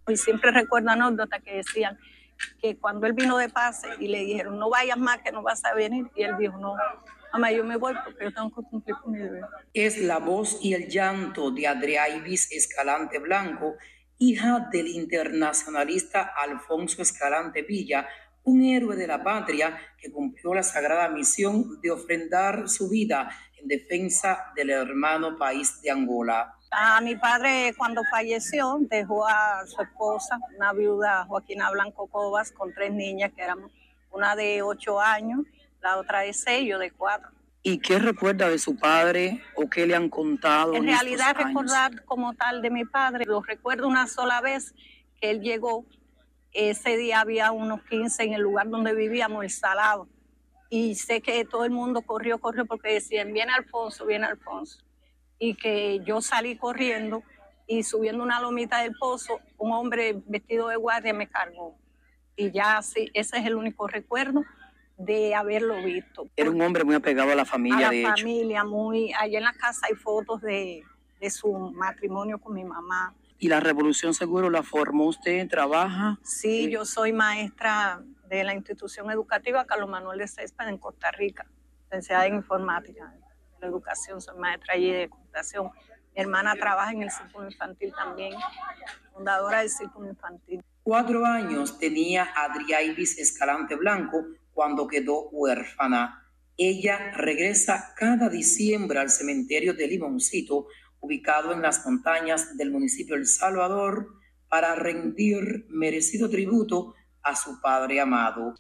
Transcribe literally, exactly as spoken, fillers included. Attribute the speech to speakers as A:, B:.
A: Y siempre recuerdo anécdotas que decían que cuando él vino de pase y le dijeron, no vayas más, que no vas a venir, y él dijo, no, mamá, yo me voy porque yo tengo que cumplir con mi deber.
B: Es la voz y el llanto de Adriaibis Escalante Blanco, hija del internacionalista Alfonso Escalante Villa, un héroe de la patria que cumplió la sagrada misión de ofrendar su vida en defensa del hermano país de Angola.
A: A mi padre, cuando falleció, dejó a su esposa, una viuda, Joaquina Blanco Cobas, con tres niñas, que eran una de ocho años, la otra de seis, yo de cuatro.
B: ¿Y qué recuerda de su padre o qué le han contado?
A: En
B: En
A: realidad,
B: estos años?
A: recordar como tal de mi padre, lo recuerdo una sola vez que él llegó. Ese día había unos quince en el lugar donde vivíamos, el Salado. Y sé que todo el mundo corrió, corrió, porque decían, viene Alfonso, viene Alfonso. Y que yo salí corriendo y subiendo una lomita del pozo, un hombre vestido de guardia me cargó. Y ya sí, ese es el único recuerdo de haberlo visto.
B: Era un hombre muy apegado a la familia,
A: a la
B: de
A: familia, hecho. Muy, allá en la casa hay fotos de, de su matrimonio con mi mamá.
B: ¿Y la revolución seguro la formó usted? ¿Trabaja?
A: Sí,
B: eh,
A: yo soy maestra de la institución educativa Carlos Manuel de Céspedes en Costa Rica, licenciada en informática, en la educación, soy maestra allí de computación. Mi hermana trabaja en el círculo infantil también, fundadora del círculo infantil.
B: Cuatro años tenía Adriaibis Escalante Blanco cuando quedó huérfana. Ella regresa cada diciembre al cementerio de Limoncito, ubicado en las montañas del municipio El Salvador, para rendir merecido tributo a su padre amado.